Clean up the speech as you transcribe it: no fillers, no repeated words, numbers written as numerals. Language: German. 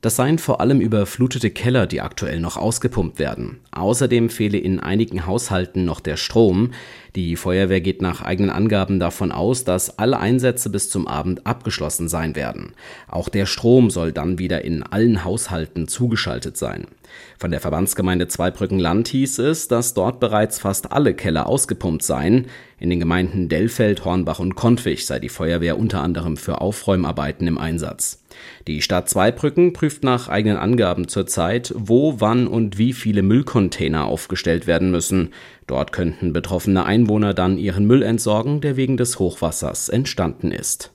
Das seien vor allem überflutete Keller, die aktuell noch ausgepumpt werden. Außerdem fehle in einigen Haushalten noch der Strom. Die Feuerwehr geht nach eigenen Angaben davon aus, dass alle Einsätze bis zum Abend abgeschlossen sein werden. Auch der Strom soll dann wieder in allen Haushalten zugeschaltet sein. Von der Verbandsgemeinde Zweibrücken-Land hieß es, dass dort bereits fast alle Keller ausgepumpt seien. In den Gemeinden Dellfeld, Hornbach und Kontwig sei die Feuerwehr unter anderem für Aufräumarbeiten im Einsatz. Die Stadt Zweibrücken prüft nach eigenen Angaben zurzeit, wo, wann und wie viele Müllcontainer aufgestellt werden müssen. Dort könnten betroffene Einwohner dann ihren Müll entsorgen, der wegen des Hochwassers entstanden ist.